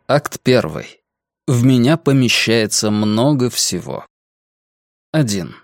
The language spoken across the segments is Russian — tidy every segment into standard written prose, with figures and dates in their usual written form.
Акт 1. В меня помещается много всего. 1.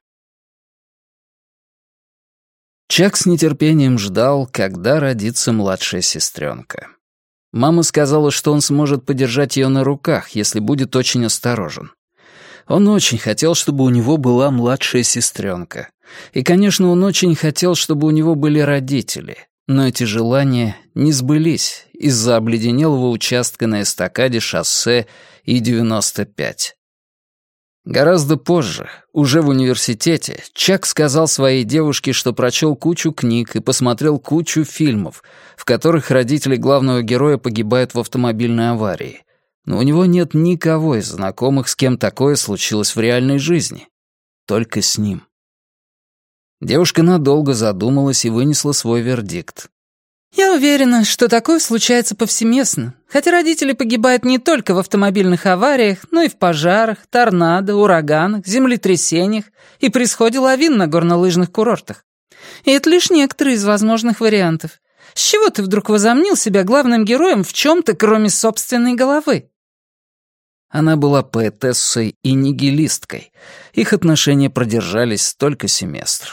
Чак с нетерпением ждал, когда родится младшая сестренка. Мама сказала, что он сможет подержать ее на руках, если будет очень осторожен. Он очень хотел, чтобы у него была младшая сестренка. И, конечно, он очень хотел, чтобы у него были родители. Но эти желания не сбылись из-за обледенелого участка на эстакаде шоссе И-95. Гораздо позже, уже в университете, Чак сказал своей девушке, что прочел кучу книг и посмотрел кучу фильмов, в которых родители главного героя погибают в автомобильной аварии. Но у него нет никого из знакомых, с кем такое случилось в реальной жизни. Только с ним. Девушка надолго задумалась и вынесла свой вердикт. «Я уверена, что такое случается повсеместно, хотя родители погибают не только в автомобильных авариях, но и в пожарах, торнадо, ураганах, землетрясениях и при сходе лавин на горнолыжных курортах. И это лишь некоторые из возможных вариантов. С чего ты вдруг возомнил себя главным героем в чем-то, кроме собственной головы?» Она была поэтессой и нигилисткой. Их отношения продержались только семестр.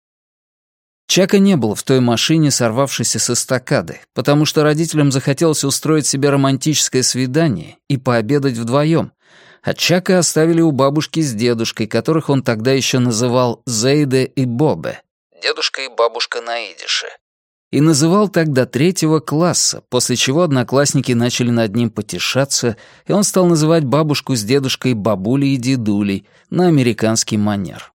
Чака не было в той машине, сорвавшейся с эстакады, потому что родителям захотелось устроить себе романтическое свидание и пообедать вдвоем, а Чака оставили у бабушки с дедушкой, которых он тогда еще называл Зейде и Бобе. Дедушка и бабушка на идише. И называл так до 3 класса, после чего одноклассники начали над ним потешаться, и он стал называть бабушку с дедушкой бабулей и дедулей на американский манер.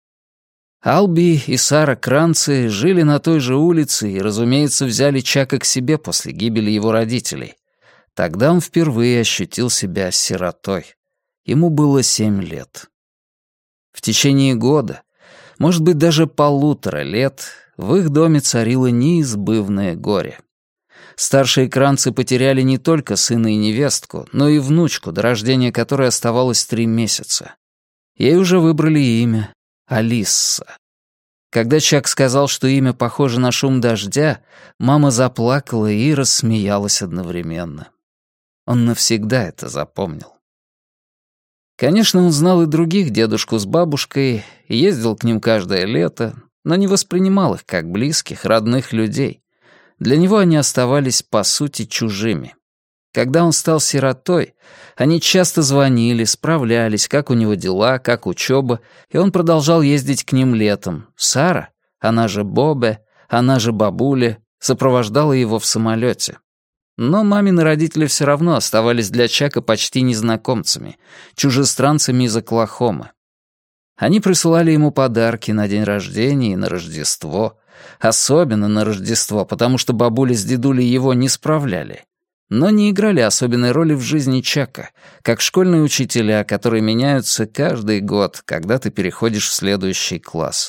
Алби и Сара Кранци жили на той же улице и, разумеется, взяли Чака к себе после гибели его родителей. Тогда он впервые ощутил себя сиротой. Ему было 7 лет. В течение года, может быть, даже 1,5 лет, в их доме царило неизбывное горе. Старшие Кранцы потеряли не только сына и невестку, но и внучку, до рождения которой оставалось 3 месяца. Ей уже выбрали имя — Алисса. Когда Чак сказал, что имя похоже на шум дождя, мама заплакала и рассмеялась одновременно. Он навсегда это запомнил. Конечно, он знал и других дедушку с бабушкой, ездил к ним каждое лето, но не воспринимал их как близких, родных людей. Для него они оставались, по сути, чужими. Когда он стал сиротой, они часто звонили, справлялись, как у него дела, как учеба, и он продолжал ездить к ним летом. Сара, она же Бобе, она же бабуля, сопровождала его в самолете. Но мамины родители все равно оставались для Чака почти незнакомцами, чужестранцами из Оклахомы. Они присылали ему подарки на день рождения и на Рождество, особенно на Рождество, потому что бабуля с дедулей его не справляли. Но не играли особенной роли в жизни Чака, как школьные учителя, которые меняются каждый год, когда ты переходишь в следующий класс.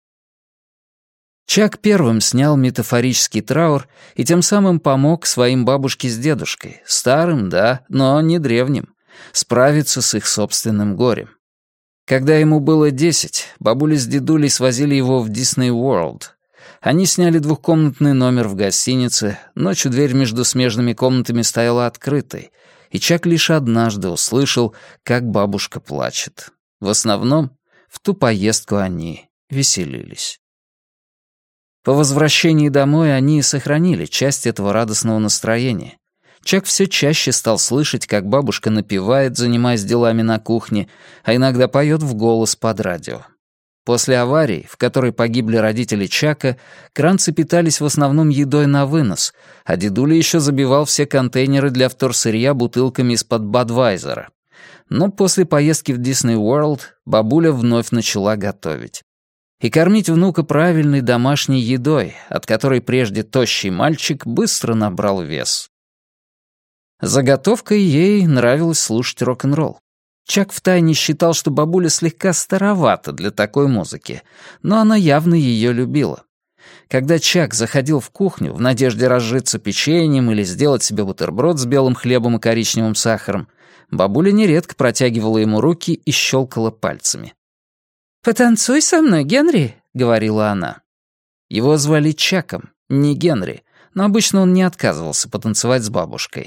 Чак первым снял метафорический траур и тем самым помог своим бабушке с дедушкой, старым, да, но не древним, справиться с их собственным горем. Когда ему было 10, бабуля с дедулей свозили его в Disney World. Они сняли 2-комнатный номер в гостинице, ночью дверь между смежными комнатами стояла открытой, и Чак лишь однажды услышал, как бабушка плачет. В основном, в ту поездку они веселились. По возвращении домой они сохранили часть этого радостного настроения. Чак все чаще стал слышать, как бабушка напевает, занимаясь делами на кухне, а иногда поет в голос под радио. После аварии, в которой погибли родители Чака, Кранцы питались в основном едой на вынос, а дедуля еще забивал все контейнеры для вторсырья бутылками из-под Бадвайзера. Но после поездки в Disney World бабуля вновь начала готовить. И кормить внука правильной домашней едой, от которой прежде тощий мальчик быстро набрал вес. За готовкой ей нравилось слушать рок-н-ролл. Чак втайне считал, что бабуля слегка старовата для такой музыки, но она явно ее любила. Когда Чак заходил в кухню в надежде разжиться печеньем или сделать себе бутерброд с белым хлебом и коричневым сахаром, бабуля нередко протягивала ему руки и щелкала пальцами. «Потанцуй со мной, Генри», — говорила она. Его звали Чаком, не Генри, но обычно он не отказывался потанцевать с бабушкой.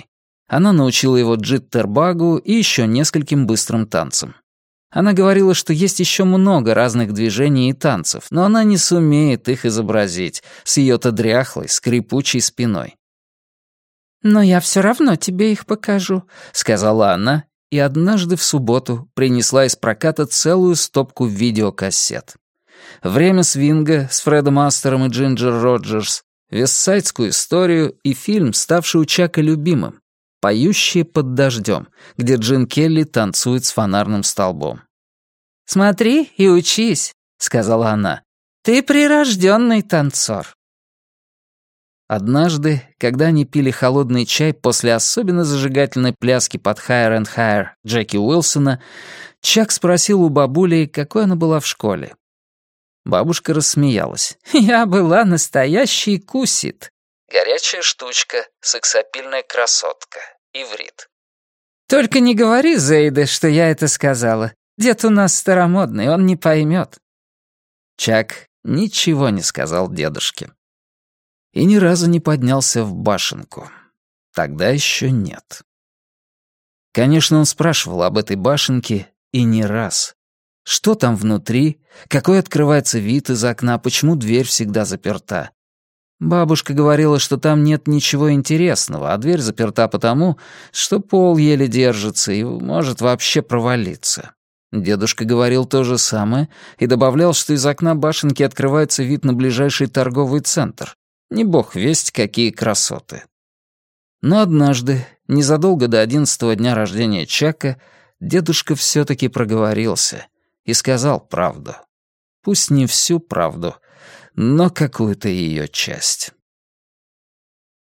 Она научила его джиттербагу и еще нескольким быстрым танцам. Она говорила, что есть еще много разных движений и танцев, но она не сумеет их изобразить с ее-то дряхлой, скрипучей спиной. «Но я все равно тебе их покажу», — сказала она, и однажды в субботу принесла из проката целую стопку видеокассет. «Время свинга» с Фредом Астером и Джинджер Роджерс, «Вестсайдскую историю» и фильм, ставший у Чака любимым, «Поющие под дождем», где Джин Келли танцует с фонарным столбом. «Смотри и учись», — сказала она. «Ты прирожденный танцор». Однажды, когда они пили холодный чай после особенно зажигательной пляски под «Higher and Higher» Джеки Уилсона, Чак спросил у бабули, какой она была в школе. Бабушка рассмеялась. «Я была настоящий кусит». Горячая штучка, сексапильная красотка. Иврит. «Только не говори, Зейде, что я это сказала. Дед у нас старомодный, он не поймет». Чак ничего не сказал дедушке. И ни разу не поднялся в башенку. Тогда еще нет. Конечно, он спрашивал об этой башенке и не раз. Что там внутри, какой открывается вид из окна, почему дверь всегда заперта. Бабушка говорила, что там нет ничего интересного, а дверь заперта потому, что пол еле держится и может вообще провалиться. Дедушка говорил то же самое и добавлял, что из окна башенки открывается вид на ближайший торговый центр. Не бог весть, какие красоты. Но однажды, незадолго до 11-го дня рождения Чака, дедушка все-таки проговорился и сказал правду. Пусть не всю правду, но какую-то ее часть.